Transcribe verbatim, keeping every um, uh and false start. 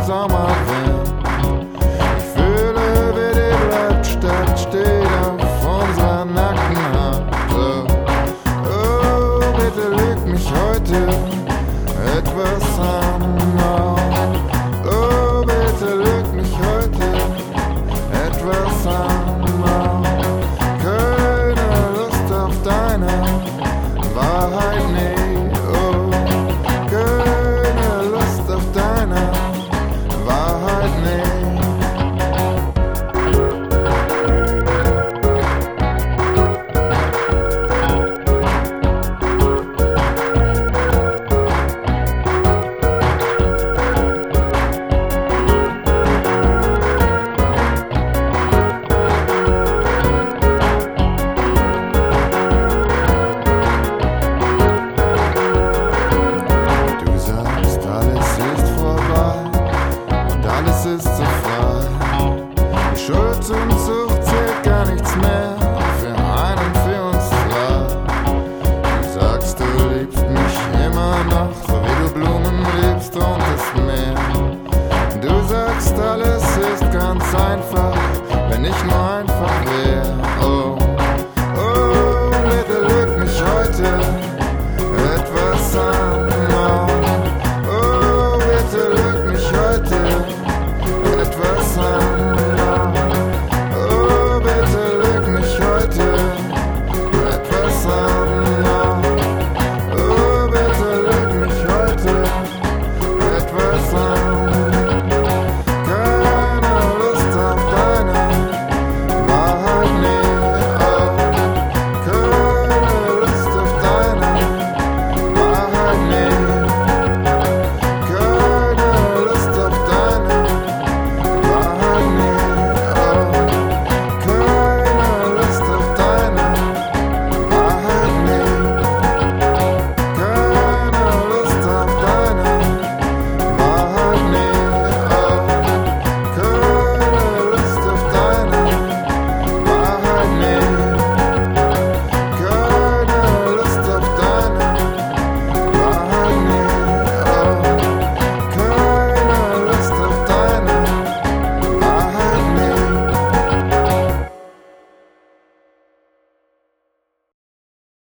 Sommerwind. Ich fühle, wie die Blattstadt steht auf unserer nackten Haut. Oh, bitte lüg mich heute etwas an. Oh, bitte lüg mich heute etwas an. Keine Lust auf deine Wahrheit, nee. Oh, keine Lust auf deine Wahrheit, nee. Alles ist so frei. Schuld und Sucht zählt gar nichts mehr. Für einen, für uns zwei. Du sagst, du liebst mich immer noch, so wie du Blumen liebst und das Meer. Du sagst, alles ist ganz einfach, wenn ich nur einfach wär. Oh.